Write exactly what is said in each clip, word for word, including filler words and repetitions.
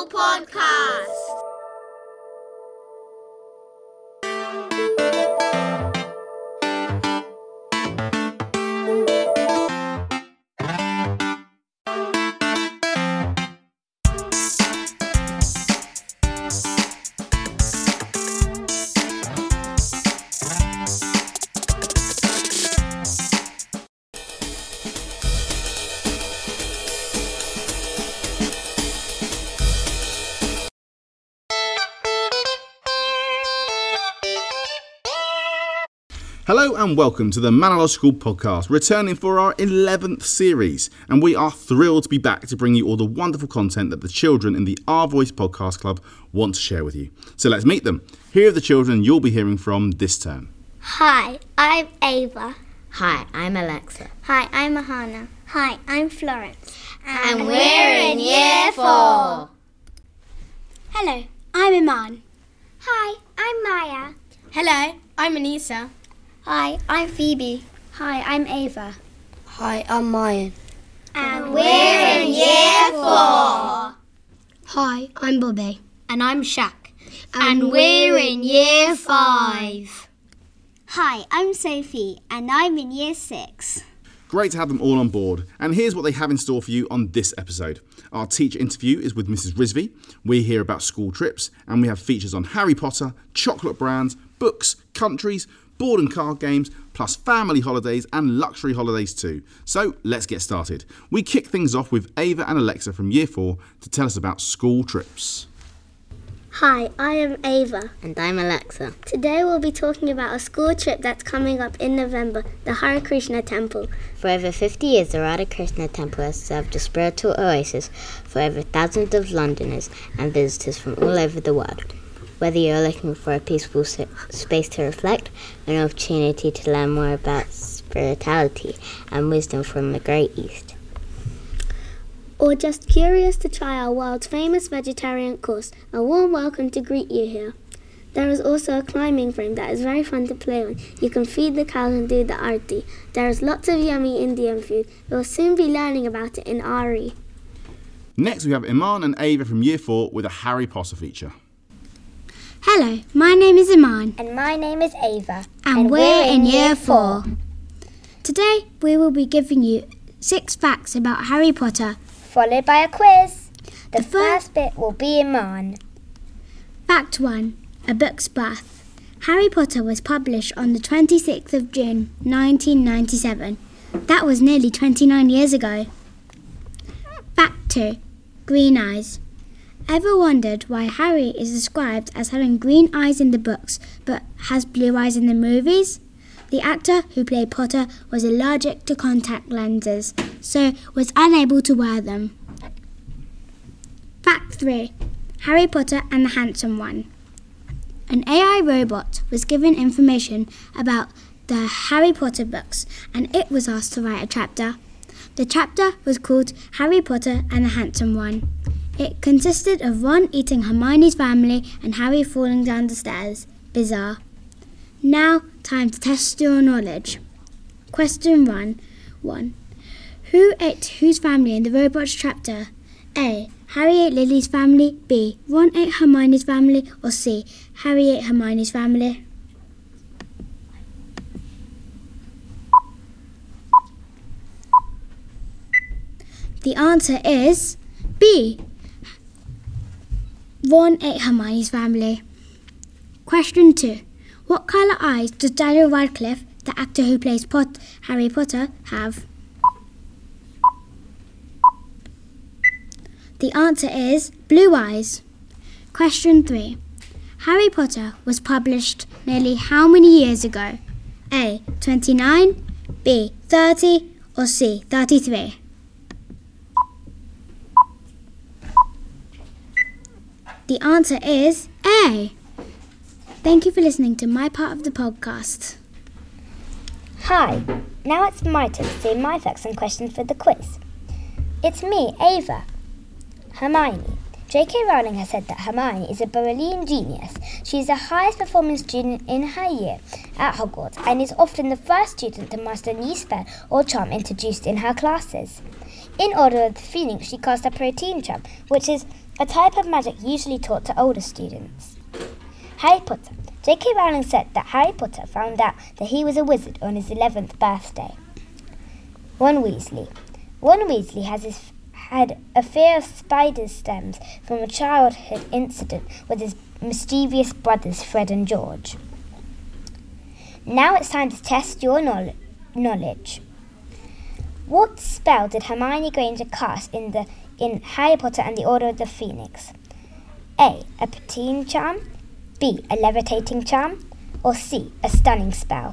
School Podcast. Hello and welcome to the Manor School Podcast, returning for our eleventh series, and we are thrilled to be back to bring you all the wonderful content that the children in the Our Voice Podcast Club want to share with you. So let's meet them. Here are the children you'll be hearing from this term. Hi, I'm Ava. Hi, I'm Alexa. Hi, I'm Ahana. Hi, I'm Florence. And, and we're in year four. Hello, I'm Iman. Hi, I'm Maya. Hello, I'm Anissa. Hi, I'm Phoebe. Hi, I'm Ava. Hi, I'm Mayan. And we're in year four. Hi, I'm Bobby. And I'm Shaq. And, and we're in year five. Hi, I'm Sophie, and I'm in year six. Great to have them all on board, and here's what they have in store for you on this episode. Our teacher interview is with Missus Rizvi. We hear about school trips, and we have features on Harry Potter, chocolate brands, books, countries, board and card games, plus family holidays and luxury holidays too. So let's get started. We kick things off with Ava and Alexa from year four to tell us about school trips. Hi, I am Ava. And I'm Alexa. Today we'll be talking about a school trip that's coming up in November, the Hare Krishna Temple. For over fifty years, the Radha Krishna Temple has served a spiritual oasis for over thousands of Londoners and visitors from all over the world. Whether you're looking for a peaceful space to reflect, an opportunity to learn more about spirituality and wisdom from the Great East, or just curious to try our world's famous vegetarian course, a warm welcome to greet you here. There is also a climbing frame that is very fun to play on. You can feed the cows and do the aarti. There is lots of yummy Indian food. You'll soon be learning about it in Ari. Next we have Iman and Ava from year four with a Harry Potter feature. Hello, my name is Iman. And my name is Ava. And, and we're, we're in year four. Today we will be giving you six facts about Harry Potter, followed by a quiz. The, the first bit will be Iman. Fact one, a book's birth. Harry Potter was published on the twenty-sixth of June, nineteen ninety-seven. That was nearly twenty-nine years ago. Fact two, green eyes. Ever wondered why Harry is described as having green eyes in the books but has blue eyes in the movies? The actor who played Potter was allergic to contact lenses, so was unable to wear them. Fact three. Harry Potter and the Handsome One. An A I robot was given information about the Harry Potter books, and it was asked to write a chapter. The chapter was called Harry Potter and the Handsome One. It consisted of Ron eating Hermione's family and Harry falling down the stairs. Bizarre. Now, time to test your knowledge. Question one. one. Who ate whose family in the robot's chapter? A. Harry ate Lily's family. B. Ron ate Hermione's family. Or C. Harry ate Hermione's family. The answer is B. Ron ate Hermione's family. Question two. What colour eyes does Daniel Radcliffe, the actor who plays Pot- Harry Potter, have? The answer is blue eyes. Question three. Harry Potter was published nearly how many years ago? A. twenty-nine, B. thirty, or C. thirty-three? The answer is A. Thank you for listening to my part of the podcast. Hi, now it's my turn to say my facts and questions for the quiz. It's me, Ava. Hermione. J K Rowling has said that Hermione is a brilliant genius. She is the highest performing student in her year at Hogwarts and is often the first student to master a new spell or charm introduced in her classes. In Order of the Phoenix, she cast a protein charm, which is a type of magic usually taught to older students. Harry Potter. J K Rowling said that Harry Potter found out that he was a wizard on his eleventh birthday. Ron Weasley. Ron Weasley has his, had a fear of spiders stems from a childhood incident with his mischievous brothers Fred and George. Now it's time to test your knowledge. What spell did Hermione Granger cast in the in Harry Potter and the Order of the Phoenix? A. A Pateen charm, B. A levitating charm, or C. A stunning spell?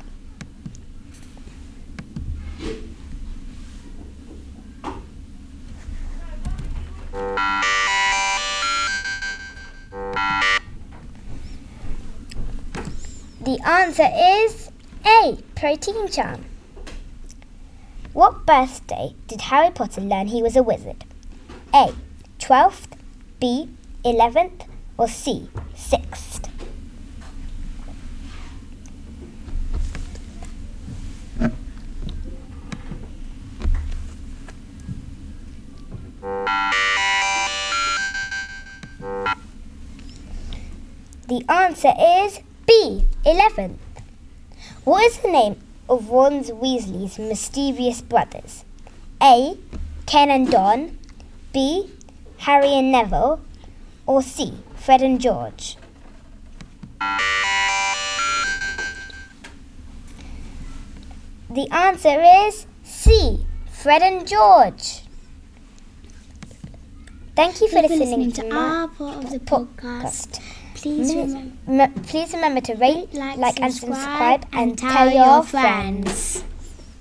The answer is A. Protein charm. What birthday did Harry Potter learn he was a wizard? A. twelfth, B. eleventh, or C. sixth? The answer is B. eleventh. What is the name of Ron Weasley's mischievous brothers? A. Ken and Don, B. Harry and Neville, or C. Fred and George? The answer is C. Fred and George. Thank you for Thank you listening, for listening to to my our part of the podcast. podcast. Please remember, M- please remember to rate, like, like, and subscribe, subscribe, and, and tell, tell your your friends. friends.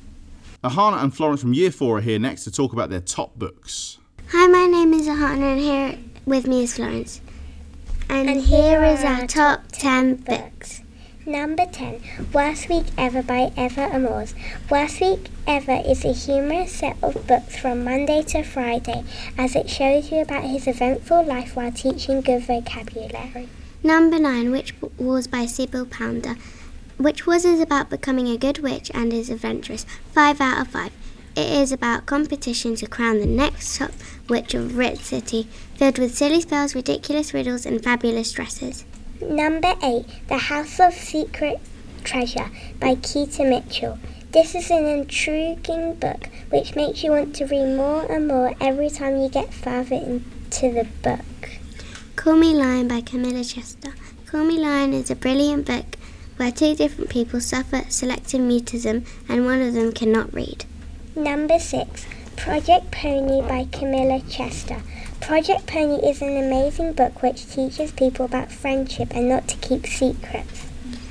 Ahana and Florence from Year four are here next to talk about their top books. Hi, my name is Ahana and here with me is Florence. And, and here is our top ten books. Number ten, Worst Week Ever by Eva Amors. Worst Week Ever is a humorous set of books from Monday to Friday, as it shows you about his eventful life while teaching good vocabulary. Number nine, Witch Wars by Sybil Pounder. Witch Wars is about becoming a good witch and is adventurous. Five out of five. It is about competition to crown the next top witch of Rit City, filled with silly spells, ridiculous riddles, and fabulous dresses. Number eight, The House of Secret Treasure by Keita Mitchell. This is an intriguing book which makes you want to read more and more every time you get further into the book. Call Me Lion by Camilla Chester. Call Me Lion is a brilliant book where two different people suffer selective mutism and one of them cannot read. Number six, Project Pony by Camilla Chester. Project Pony is an amazing book which teaches people about friendship and not to keep secrets.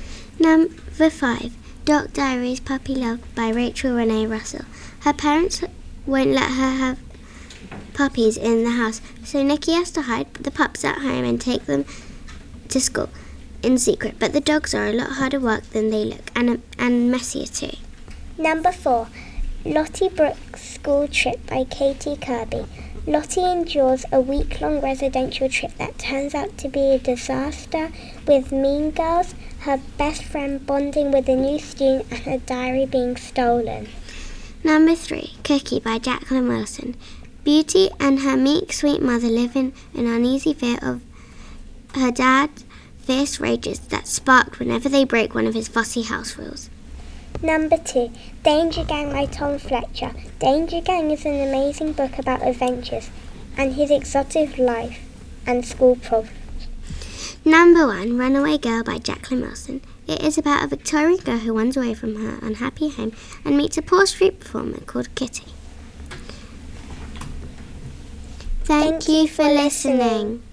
Number five, Dog Diaries Puppy Love by Rachel Renee Russell. Her parents won't let her have puppies in the house, so Nikki has to hide the pups at home and take them to school in secret. But the dogs are a lot harder work than they look, and, and messier too. Number four, Lottie Brooks School Trip by Katie Kirby. Lottie endures a week-long residential trip that turns out to be a disaster, with mean girls, her best friend bonding with a new student, and her diary being stolen. Number three, Cookie by Jacqueline Wilson. Beauty and her meek, sweet mother live in an uneasy fear of her dad's fierce rages that sparked whenever they break one of his fussy house rules. Number two, Danger Gang by Tom Fletcher. Danger Gang is an amazing book about adventures and his exotic life and school problems. Number one, Runaway Girl by Jacqueline Wilson. It is about a Victorian girl who runs away from her unhappy home and meets a poor street performer called Kitty. Thank, Thank you for listening. listening.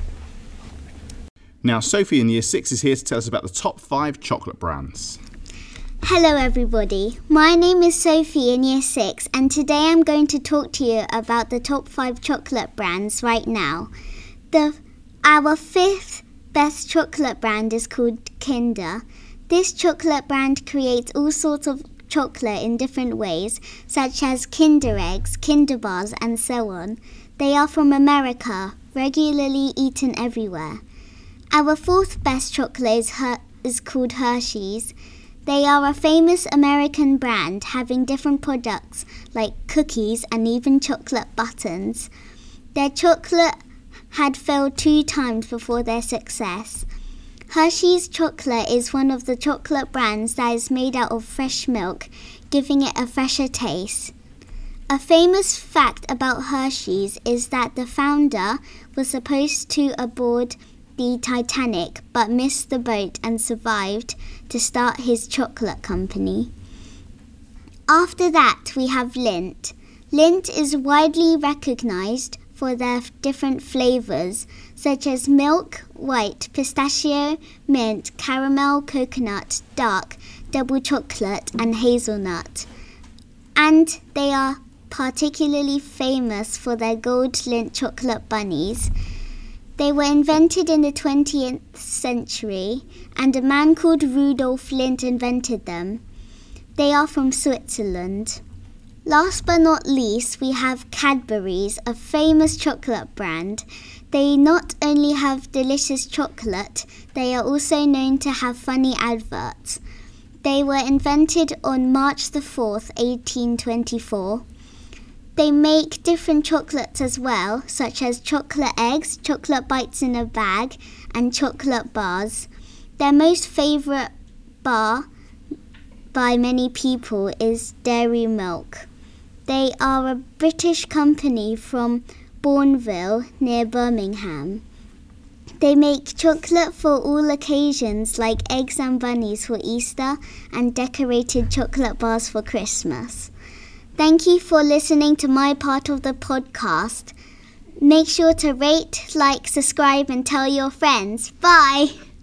Now, Sophie in Year six is here to tell us about the top five chocolate brands. Hello everybody, my name is Sophie in Year six and today I'm going to talk to you about the top five chocolate brands right now. The Our fifth best chocolate brand is called Kinder. This chocolate brand creates all sorts of chocolate in different ways, such as Kinder Eggs, Kinder Bars and so on. They are from America, regularly eaten everywhere. Our fourth best chocolate is, Her- is called Hershey's. They are a famous American brand having different products like cookies and even chocolate buttons. Their chocolate had failed two times before their success. Hershey's chocolate is one of the chocolate brands that is made out of fresh milk, giving it a fresher taste. A famous fact about Hershey's is that the founder was supposed to aboard the Titanic but missed the boat and survived to start his chocolate company. After that, we have Lindt. Lindt is widely recognized for their different flavors, such as milk, white, pistachio, mint, caramel, coconut, dark, double chocolate, and hazelnut. And they are particularly famous for their gold Lindt chocolate bunnies. They were invented in the twentieth century, and a man called Rudolf Lindt invented them. They are from Switzerland. Last but not least, we have Cadbury's, a famous chocolate brand. They not only have delicious chocolate, they are also known to have funny adverts. They were invented on March the fourth, eighteen twenty-four. They make different chocolates as well, such as chocolate eggs, chocolate bites in a bag, and chocolate bars. Their most favourite bar by many people is Dairy Milk. They are a British company from Bournville, near Birmingham. They make chocolate for all occasions, like eggs and bunnies for Easter and decorated chocolate bars for Christmas. Thank you for listening to my part of the podcast. Make sure to rate, like, subscribe, and tell your friends. Bye!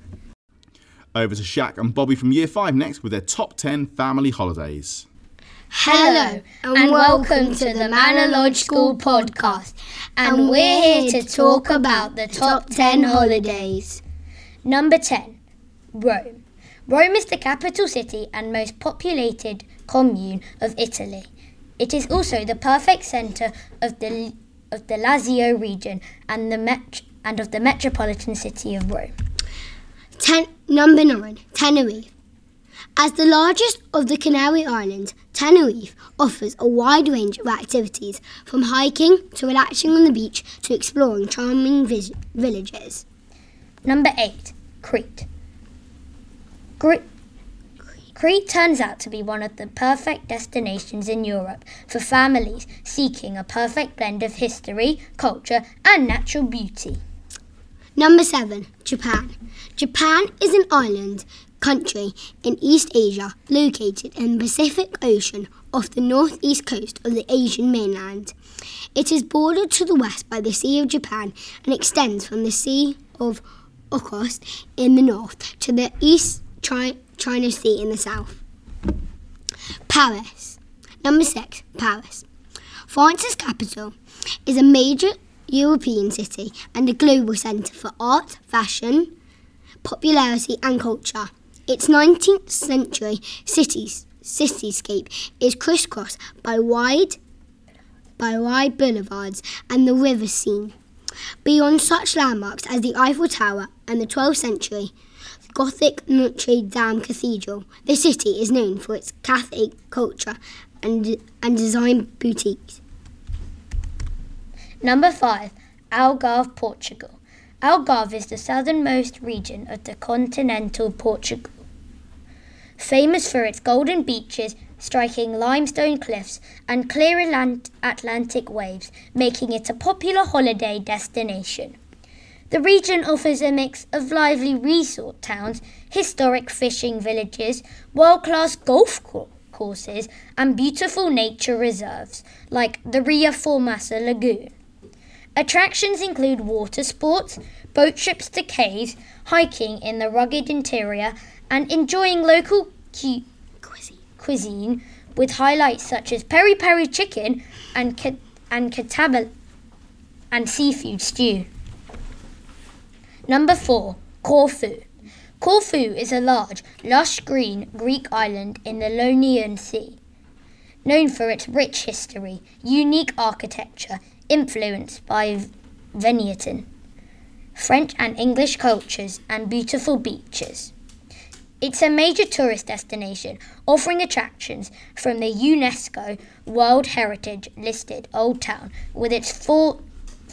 Over to Shaq and Bobby from Year five next with their top ten family holidays. Hello and welcome to the Manor Lodge School podcast, and we're here to talk about the top ten holidays. Number ten, Rome. Rome is the capital city and most populated commune of Italy. It is also the perfect centre of the of the Lazio region and the met- and of the metropolitan city of Rome. Ten, number nine, Tenerife. As the largest of the Canary Islands, Tenerife offers a wide range of activities, from hiking to relaxing on the beach to exploring charming vis- villages. Number eight, Crete. Crete. Crete turns out to be one of the perfect destinations in Europe for families seeking a perfect blend of history, culture, and natural beauty. Number seven, Japan. Japan is an island country in East Asia located in the Pacific Ocean off the northeast coast of the Asian mainland. It is bordered to the west by the Sea of Japan and extends from the Sea of Okhotsk in the north to the East China China Sea in the south. Paris. Number six, Paris. France's capital is a major European city and a global centre for art, fashion, popularity and culture. Its nineteenth century cities, cityscape is crisscrossed by wide, by wide boulevards and the river Seine. Beyond such landmarks as the Eiffel Tower and the twelfth century Gothic Notre Dame Cathedral, the city is known for its Catholic culture and, and design boutiques. Number five, Algarve, Portugal. Algarve is the southernmost region of the continental Portugal. Famous for its golden beaches, striking limestone cliffs, and clear Atlantic waves, making it a popular holiday destination. The region offers a mix of lively resort towns, historic fishing villages, world-class golf courses, and beautiful nature reserves, like the Ria Formasa Lagoon. Attractions include water sports, boat trips to caves, hiking in the rugged interior, and enjoying local cu- cuisine. cuisine with highlights such as peri-peri chicken and ca- and catabal and seafood stew. Number four, Corfu. Corfu is a large, lush green Greek island in the Ionian Sea, known for its rich history, unique architecture, influenced by Venetian, French and English cultures, and beautiful beaches. It's a major tourist destination, offering attractions from the UNESCO World Heritage listed Old Town with its four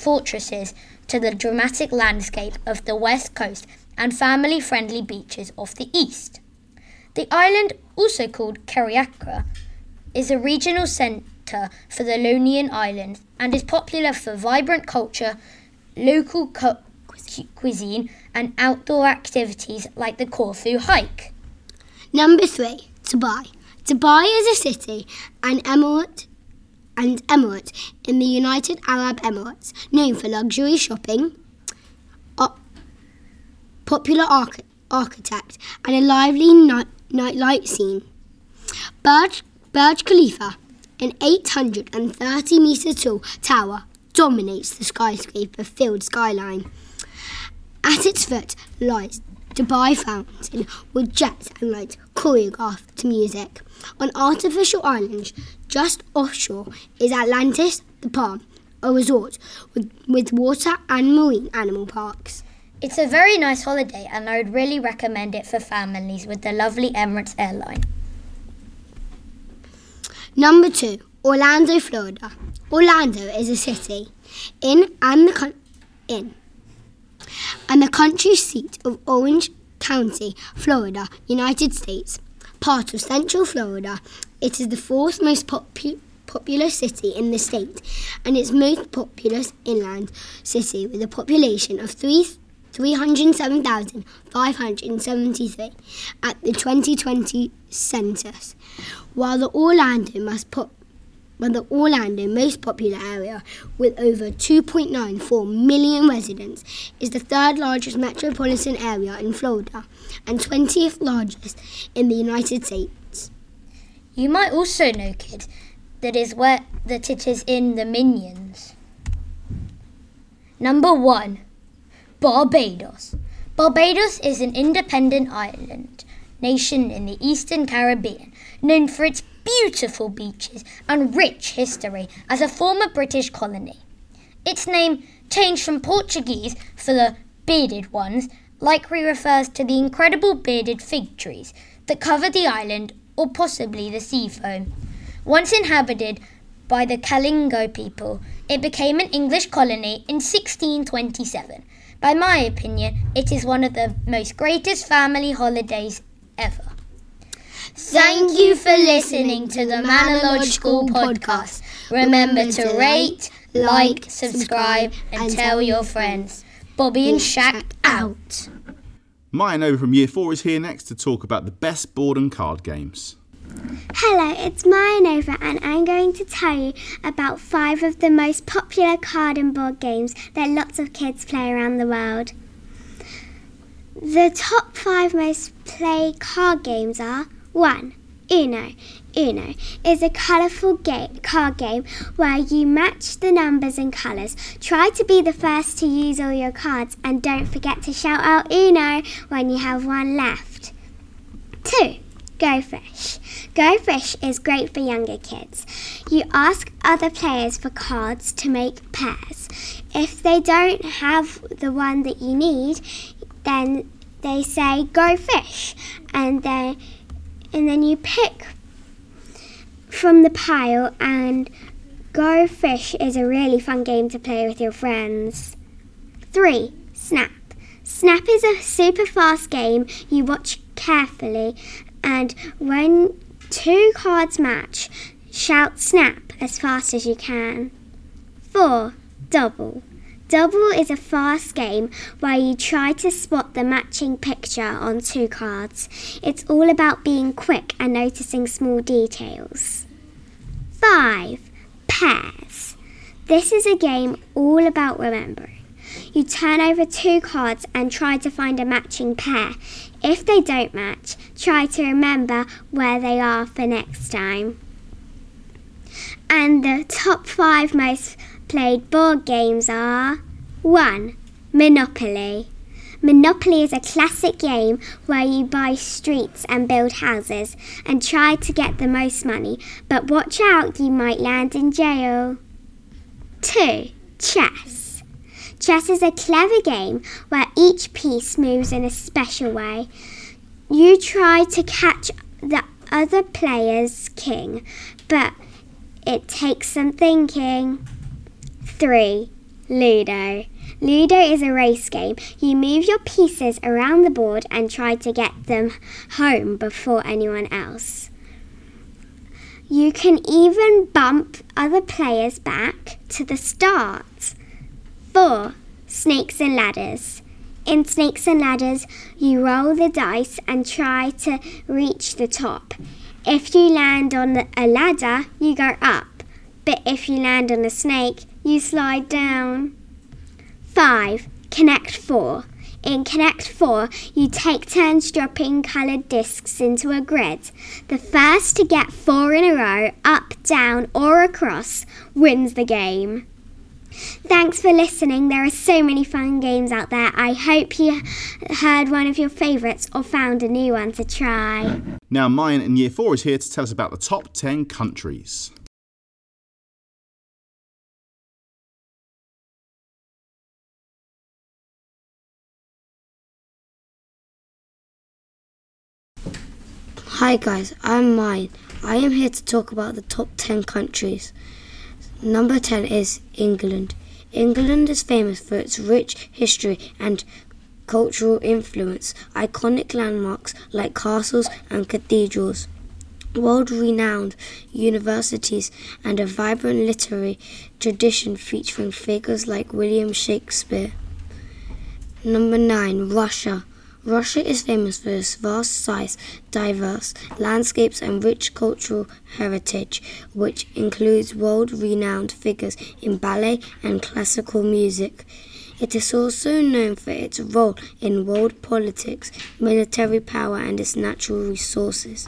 fortresses to the dramatic landscape of the west coast and family-friendly beaches of the east. The island, also called Kerriakra, is a regional centre for the Ionian Islands and is popular for vibrant culture, local cu- cuisine and outdoor activities like the Corfu hike. Number three, Dubai. Dubai is a city and emirate and emirate in the United Arab Emirates, known for luxury shopping, uh, popular arch- architect, and a lively night nightlife scene. Burj, Burj Khalifa, an eight hundred thirty metre tall tower, dominates the skyscraper-filled skyline. At its foot lies Dubai Fountain with jets and lights choreographed to music. On artificial islands just offshore is Atlantis, the Palm, a resort with, with water and marine animal parks. It's a very nice holiday and I would really recommend it for families with the lovely Emirates airline. Number two, Orlando, Florida. Orlando is a city in and the con- in and the country seat of Orange County, Florida, United States. Part of Central Florida, it is the fourth most popu- populous city in the state and its most populous inland city with a population of three. three hundred seven thousand five hundred seventy-three at the twenty twenty census, while the Orlando most pop, while the Orlando most popular area with over two point nine four million residents is the third largest metropolitan area in Florida and twentieth largest in the United States. You might also know, kids, that is where that it is in the Minions. Number one. Barbados. Barbados is an independent island nation in the Eastern Caribbean, known for its beautiful beaches and rich history as a former British colony. Its name, changed from Portuguese for the bearded ones, likely refers to the incredible bearded fig trees that cover the island or possibly the sea foam. Once inhabited by the Kalingo people, it became an English colony in sixteen twenty-seven. By my opinion, it is one of the most greatest family holidays ever. Thank you for listening to the Manor Lodge School podcast. Remember to rate, like, subscribe and tell your friends. Bobby and Shaq out. Maya Nova from Year four is here next to talk about the best board and card games. Hello, it's Maya Nova and I'm going to tell you about five of the most popular card and board games that lots of kids play around the world. The top five most played card games are one. Uno. Uno is a colourful ga- card game where you match the numbers and colours. Try to be the first to use all your cards and don't forget to shout out Uno when you have one left. Two. Go Fish. Go Fish is great for younger kids. You ask other players for cards to make pairs. If they don't have the one that you need, then they say Go Fish, and then and then you pick from the pile, and Go Fish is a really fun game to play with your friends. Three. Snap. Snap is a super fast game you watch carefully, and when two cards match, shout Snap as fast as you can. Four. Double. Double is a fast game where you try to spot the matching picture on two cards. It's all about being quick and noticing small details. Five. Pairs. This is a game all about remembering. You turn over two cards and try to find a matching pair. If they don't match, try to remember where they are for next time. And the top five most played board games are one. Monopoly. Monopoly is a classic game where you buy streets and build houses and try to get the most money, but watch out, you might land in jail. Two. Chess. Chess is a clever game where each piece moves in a special way. You try to catch the other player's king, but it takes some thinking. Three. Ludo. Ludo is a race game. You move your pieces around the board and try to get them home before anyone else. You can even bump other players back to the start. four. Snakes and ladders. In Snakes and Ladders, you roll the dice and try to reach the top. If you land on a ladder, you go up. But if you land on a snake, you slide down. five. Connect four. In Connect four, you take turns dropping coloured discs into a grid. The first to get four in a row, up, down or across, wins the game. Thanks for listening. There are so many fun games out there. I hope you heard one of your favourites or found a new one to try. Now Mayan in Year four is here to tell us about the top ten countries. Hi guys, I'm Mayan. I am here to talk about the top ten countries. Number ten is England. England is famous for its rich history and cultural influence, iconic landmarks like castles and cathedrals, world-renowned universities, and a vibrant literary tradition featuring figures like William Shakespeare. Number nine, Russia. Russia is famous for its vast size, diverse landscapes and rich cultural heritage, which includes world-renowned figures in ballet and classical music. It is also known for its role in world politics, military power and its natural resources.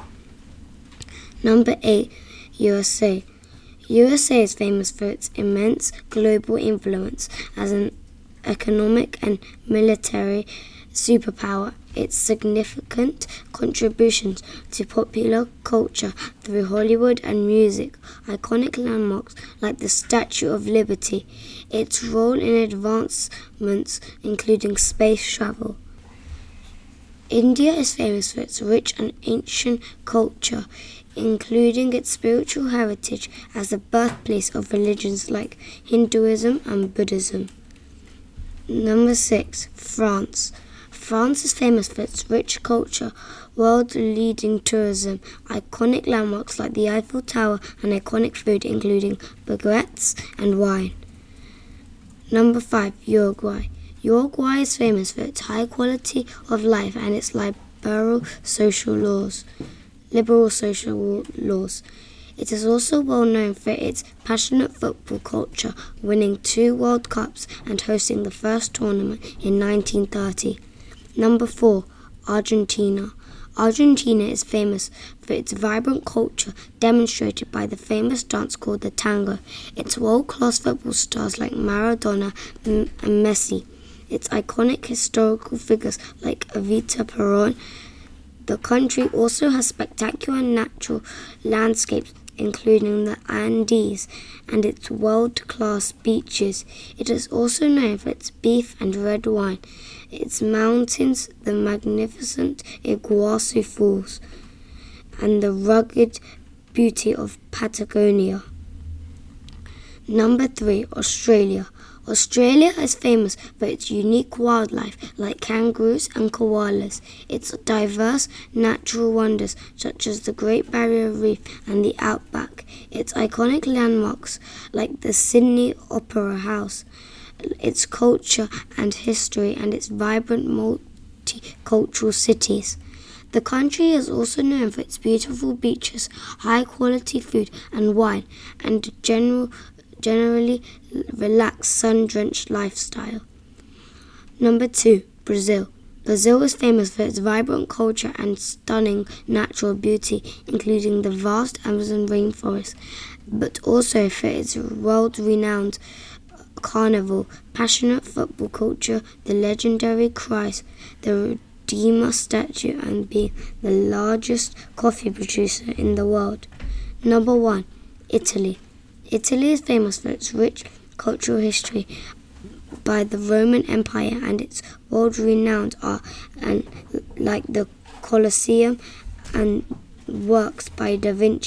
Number eight, U S A. U S A is famous for its immense global influence as an economic and military superpower. Its significant contributions to popular culture through Hollywood and music, iconic landmarks like the Statue of Liberty, its role in advancements including space travel. India is famous for its rich and ancient culture, including its spiritual heritage as the birthplace of religions like Hinduism and Buddhism. Number six, France. France is famous for its rich culture, world-leading tourism, iconic landmarks like the Eiffel Tower, and iconic food including baguettes and wine. Number five, Uruguay. Uruguay is famous for its high quality of life and its liberal social laws. Liberal social laws. It is also well known for its passionate football culture, winning two World Cups and hosting the first tournament in nineteen thirty. Number four, Argentina. Argentina is famous for its vibrant culture, demonstrated by the famous dance called the tango, its world-class football stars like Maradona and Messi, its iconic historical figures like Evita Perón. The country also has spectacular natural landscapes, including the Andes and its world-class beaches. It is also known for its beef and red wine, its mountains, the magnificent Iguazu Falls, and the rugged beauty of Patagonia. Number three, Australia. Australia is famous for its unique wildlife like kangaroos and koalas, its diverse natural wonders such as the Great Barrier Reef and the Outback, its iconic landmarks like the Sydney Opera House, its culture and history, and its vibrant multicultural cities. The country is also known for its beautiful beaches, high-quality food and wine, and general generally relaxed, sun-drenched lifestyle. Number two, Brazil. Brazil is famous for its vibrant culture and stunning natural beauty, including the vast Amazon rainforest, but also for its world-renowned carnival, passionate football culture, the legendary Christ, the Redeemer statue, and being the largest coffee producer in the world. Number one, Italy. Italy is famous for its rich cultural history by the Roman Empire and its world-renowned art and like the Colosseum and works by Da Vinci.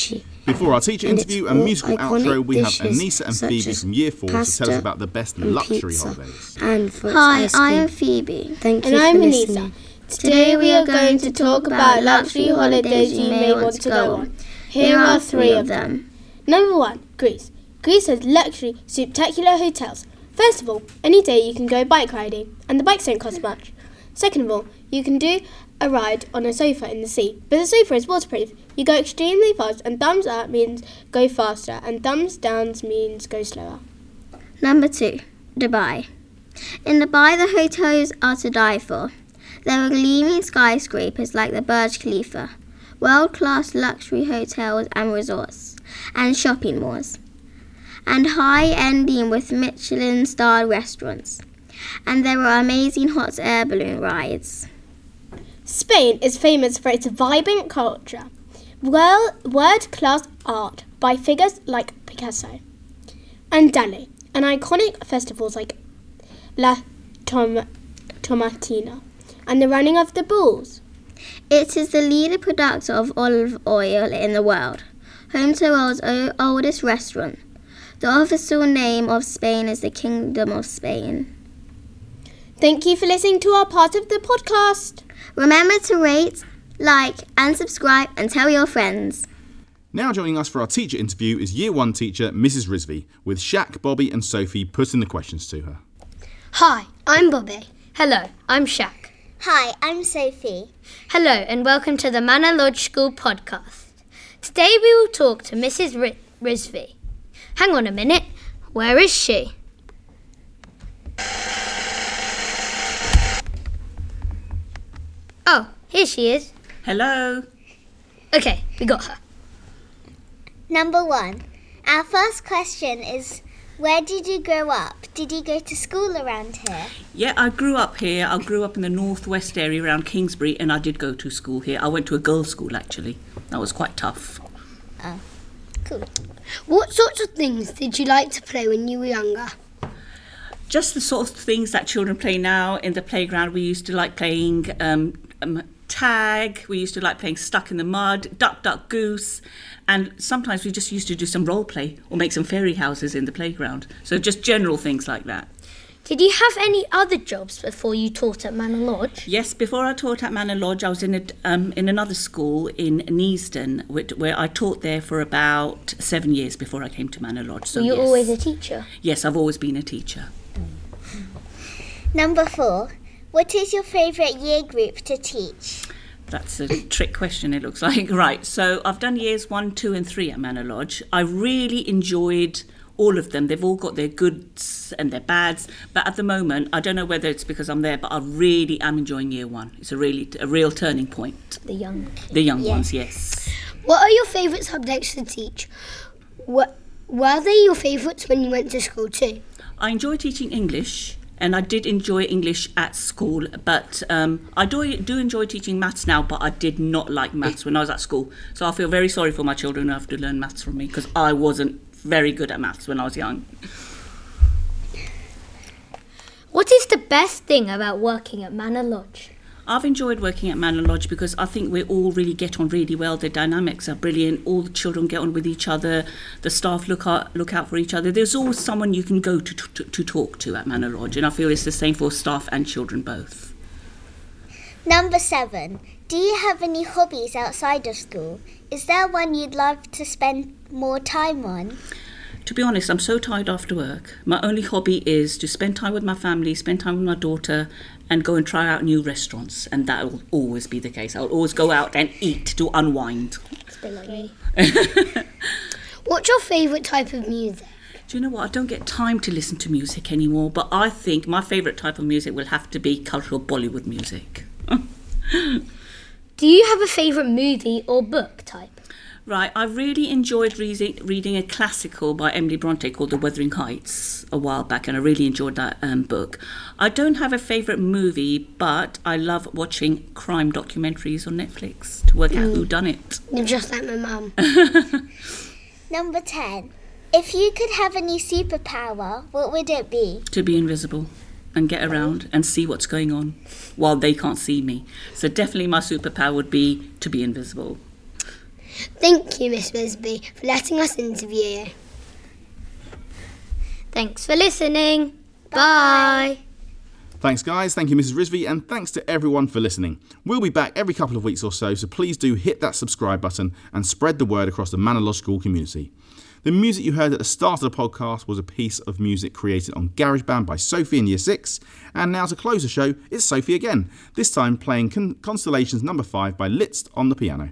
Before our teacher And interview it's and all musical iconic outro, we have dishes Anissa and such Phoebe as from Year four to tell us pasta about the best and luxury pizza holidays. And fruit Hi, ice I cream. am Phoebe. Thank And you I'm for Anissa. listening. Today we are going to talk about luxury holidays you may want to go on. Here are three of them. Number one, Greece. Greece has luxury, spectacular hotels. First of all, any day you can go bike riding, and the bikes don't cost much. Second of all, you can do a ride on a sofa in the sea, but the sofa is waterproof. You go extremely fast, and thumbs up means go faster, and thumbs down means go slower. Number two, Dubai. In Dubai, the hotels are to die for. There are gleaming skyscrapers like the Burj Khalifa, world-class luxury hotels and resorts, and shopping malls, and high-ending with Michelin-starred restaurants. And there are amazing hot air balloon rides. Spain is famous for its vibrant culture, well, world-class art by figures like Picasso, and Dali, and iconic festivals like La Tom- Tomatina and the running of the bulls. It is the leading producer of olive oil in the world, home to the world's o- oldest restaurant. The official name of Spain is the Kingdom of Spain. Thank you for listening to our part of the podcast. Remember to rate, like, and subscribe, and tell your friends. Now joining us for our teacher interview is Year one teacher Missus Rizvi, with Shaq, Bobby and Sophie putting the questions to her. Hi, I'm Bobby. Hello, I'm Shaq. Hi, I'm Sophie. Hello, and welcome to the Manor Lodge School podcast. Today we will talk to Missus Ri- Rizvi. Hang on a minute, where is she? Oh, here she is. Hello. Okay, we got her. Number one. Our first question is, where did you grow up? Did you go to school around here? Yeah, I grew up here. I grew up in the northwest area around Kingsbury, and I did go to school here. I went to a girls' school, actually. That was quite tough. Oh, cool. What sorts of things did you like to play when you were younger? Just the sort of things that children play now in the playground. We used to like playing um, um, tag. We used to like playing stuck in the mud, duck, duck, goose. And sometimes we just used to do some role play or make some fairy houses in the playground. So just general things like that. Did you have any other jobs before you taught at Manor Lodge? Yes, before I taught at Manor Lodge, I was in a, um, in another school in Neasden, which, where I taught there for about seven years before I came to Manor Lodge. So Were you yes. always a teacher? Yes, I've always been a teacher. Number four. What is your favourite year group to teach? That's a trick question, it looks like. Right, so I've done years one, two and three at Manor Lodge. I really enjoyed all of them. They've all got their goods and their bads. But at the moment, I don't know whether it's because I'm there, but I really am enjoying year one. It's a really a real turning point. The young The young Yeah. ones, yes. What are your favourite subjects to teach? What, were they your favourites when you went to school too? I enjoy teaching English. And I did enjoy English at school, but um, I do, do enjoy teaching maths now, but I did not like maths when I was at school. So I feel very sorry for my children who have to learn maths from me, because I wasn't very good at maths when I was young. What is the best thing about working at Manor Lodge? I've enjoyed working at Manor Lodge because I think we all really get on really well. The dynamics are brilliant. All the children get on with each other. The staff look out, look out for each other. There's always someone you can go to, to to talk to at Manor Lodge, and I feel it's the same for staff and children both. Number seven. Do you have any hobbies outside of school? Is there one you'd love to spend more time on? To be honest, I'm so tired after work. My only hobby is to spend time with my family, spend time with my daughter, and go and try out new restaurants. And that will always be the case. I'll always go out and eat to unwind. It's a bit like me. What's your favourite type of music? Do you know what? I don't get time to listen to music anymore, but I think my favourite type of music will have to be cultural Bollywood music. Do you have a favourite movie or book type? Right, I really enjoyed reading, reading a classical by Emily Bronte called The Wuthering Heights a while back, and I really enjoyed that um, book. I don't have a favourite movie, but I love watching crime documentaries on Netflix to work out who done it. You're just like my mum. Number ten. If you could have any superpower, what would it be? To be invisible and get around and see what's going on while they can't see me. So definitely my superpower would be to be invisible. Thank you, Miss Risby, for letting us interview you. Thanks for listening. Bye. Thanks, guys. Thank you, Missus Risby, and thanks to everyone for listening. We'll be back every couple of weeks or so, so please do hit that subscribe button and spread the word across the Manor Lodge School community. The music you heard at the start of the podcast was a piece of music created on GarageBand by Sophie in Year six. And now to close the show, it's Sophie again, this time playing Con- Constellations number five by Liszt on the piano.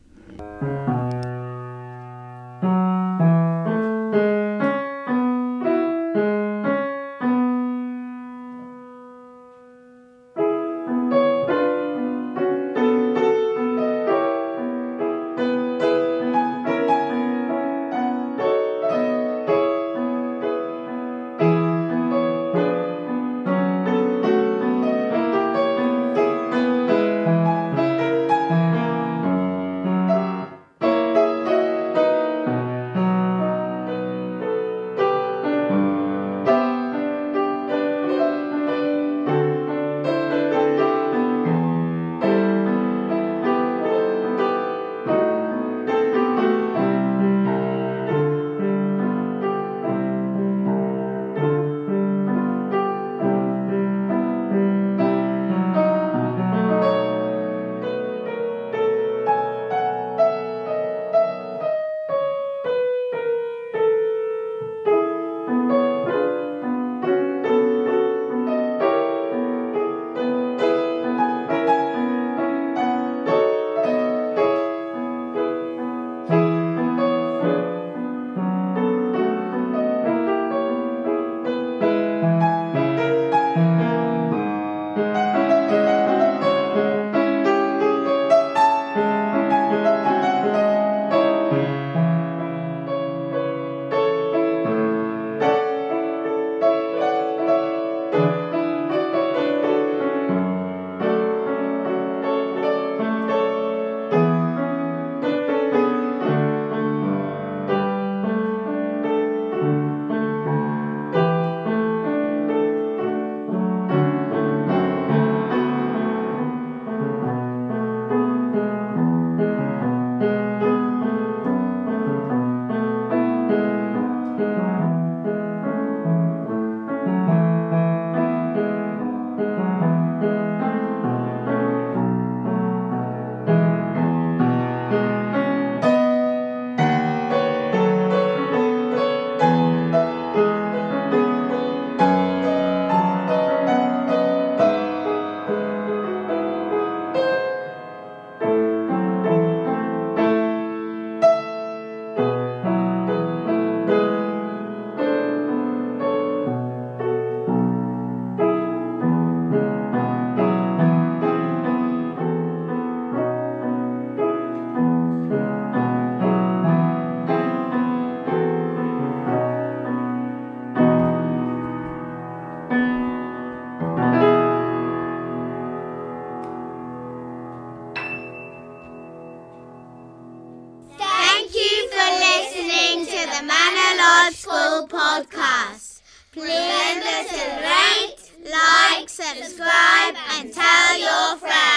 Podcast. Remember to rate, like, subscribe and tell your friends.